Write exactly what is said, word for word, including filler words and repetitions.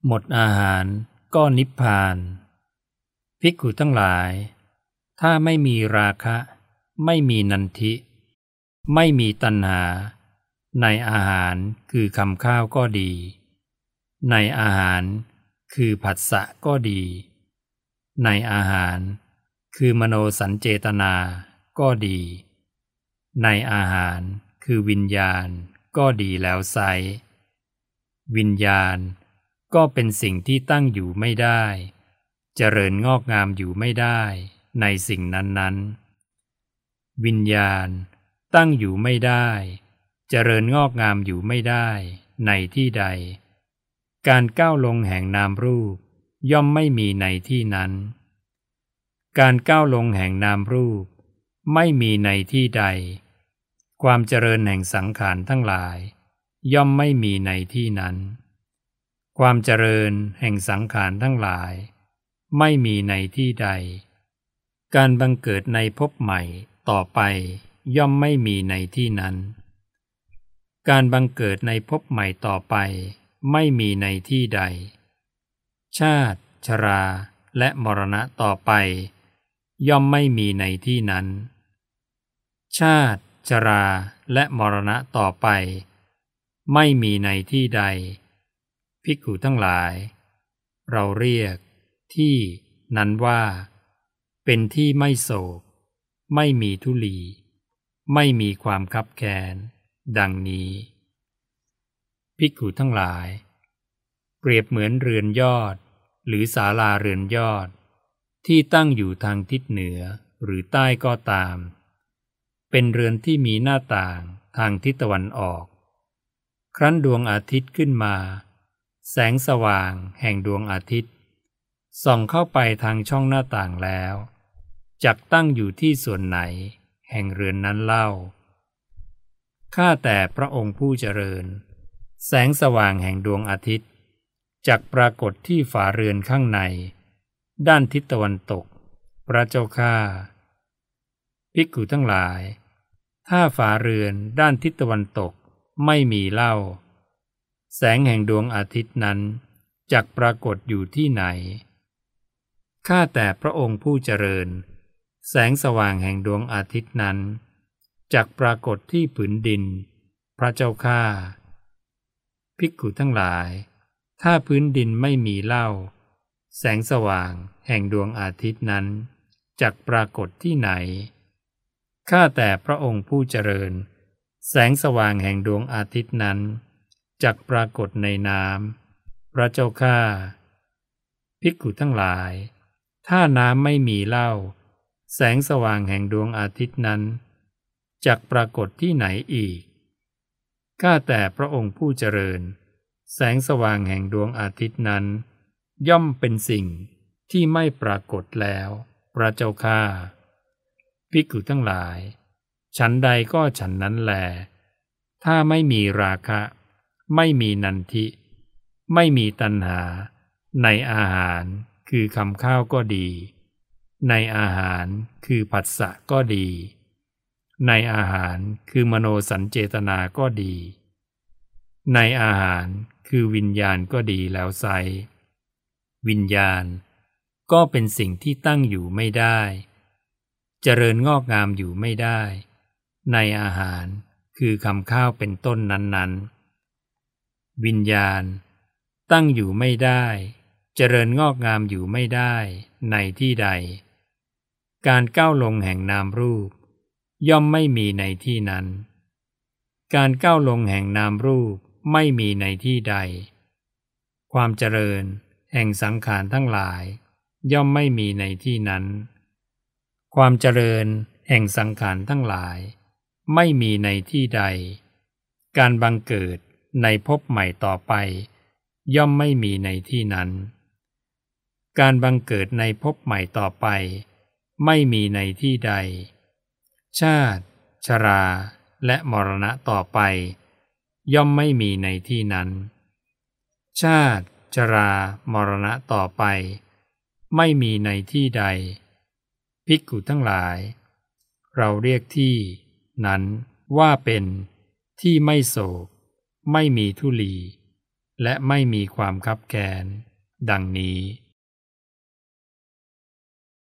หมดอาหารก็นิพพานภิกขุทั้งหลายถ้าไม่มีราคะไม่มีนันทิไม่มีตัณหาในอาหารคือคำข้าวก็ดีในอาหารคือผัสสะก็ดีในอาหารคือมโนสัญเจตนาก็ดีในอาหารคือวิญญาณก็ดีแล้วไซร้วิญญาณก็เป็นสิ่งที่ตั้งอยู่ไม่ได้เจริญงอกงามอยู่ไม่ได้ในสิ่งนั้นๆวิญญาณตั้งอยู่ไม่ได้เจริญงอกงามอยู่ไม่ได้ในที่ใดการก้าวลงแห่งนามรูปย่อมไม่มีในที่นั้นการก้าวลงแห่งนามรูปไม่มีในที่ใดความเจริญแห่งสังขารทั้งหลายย่อมไม่มีในที่นั้นความเจริญแห่งสังขารทั้งหลายไม่มีในที่ใดการบังเกิดในภพใหม่ต่อไปย่อมไม่มีในที่นั้นการบังเกิดในภพใหม่ต่อไปไม่มีในที่ใดชาติชราและมรณะต่อไปย่อมไม่มีในที่นั้นชาติชราและมรณะต่อไปไม่มีในที่ใดภิกขุทั้งหลายเราเรียกที่นั้นว่าเป็นที่ไม่โศกไม่มีทุลีไม่มีความคับแค้นดังนี้ภิกขุทั้งหลายเปรียบเหมือนเรือนยอดหรือศาลาเรือนยอดที่ตั้งอยู่ทางทิศเหนือหรือใต้ก็ตามเป็นเรือนที่มีหน้าต่างทางทิศตะวันออกครั้นดวงอาทิตย์ขึ้นมาแสงสว่างแห่งดวงอาทิตย์ส่องเข้าไปทางช่องหน้าต่างแล้วจักตั้งอยู่ที่ส่วนไหนแห่งเรือนนั้นเล่าข้าแต่พระองค์ผู้เจริญแสงสว่างแห่งดวงอาทิตย์จักปรากฏที่ฝาเรือนข้างในด้านทิศตะวันตกพระเจ้าข้าภิกขุทั้งหลายถ้าฝาเรือนด้านทิศตะวันตกไม่มีเล่าแสงแห่งดวงอาทิตย์นั้นจักปรากฏอยู่ที่ไหนข้าแต่พระองค์ผู้เจริญแสงสว่างแห่งดวงอาทิตย์นั้นจักปรากฏที่ผืนดินพระเจ้าข้าภิกขุทั้งหลายถ้าพื้นดินไม่มีเล่าแสงสว่างแห่งดวงอาทิตย์นั้นจักปรากฏที่ไหนข้าแต่พระองค์ผู้เจริญแสงสว่างแห่งดวงอาทิตย์นั้นจักปรากฏในน้ำพระเจ้าข้าภิกขุทั้งหลายถ้าน้ำไม่มีเล่าแสงสว่างแห่งดวงอาทิตย์นั้นจักปรากฏที่ไหนอีกข้าแต่พระองค์ผู้เจริญแสงสว่างแห่งดวงอาทิตย์นั้นย่อมเป็นสิ่งที่ไม่ปรากฏแล้วพระเจ้าข้าภิกขุทั้งหลายฉันใดก็ฉันนั้นแลถ้าไม่มีราคะไม่มีนันทิไม่มีตัณหาในอาหารคือคำข้าวก็ดีในอาหารคือผัสสะก็ดีในอาหารคือมโนสัญเจตนาก็ดีในอาหารคือวิญญาณก็ดีแล้วไซร้วิญญาณก็เป็นสิ่งที่ตั้งอยู่ไม่ได้เจริญงอกงามอยู่ไม่ได้ในอาหารคือคำข้าวเป็นต้นนั้นๆวิญญาณตั้งอยู่ไม่ได้เจริญงอกงามอยู่ไม่ได้ในที่ใดการก้าวลงแห่งนามรูปย่อมไม่มีในที่นั้นการก้าวลงแห่งนามรูปไม่มีในที่ใดความเจริญแห่งสังขารทั้งหลายย่อมไม่มีในที่นั้นความเจริญแห่งสังขารทั้งหลายไม่มีในที่ใดการบังเกิดในภพใหม่ต่อไปย่อมไม่มีในที่นั้นการบังเกิดในภพใหม่ต่อไปไม่มีในที่ใดชาติชราและมรณะต่อไปย่อมไม่มีในที่นั้นชาติชรามรณะต่อไปไม่มีในที่ใดภิกขุทั้งหลายเราเรียกที่นั้นว่าเป็นที่ไม่โศกไม่มีทุลีและไม่มีความคับแค้นดังนี้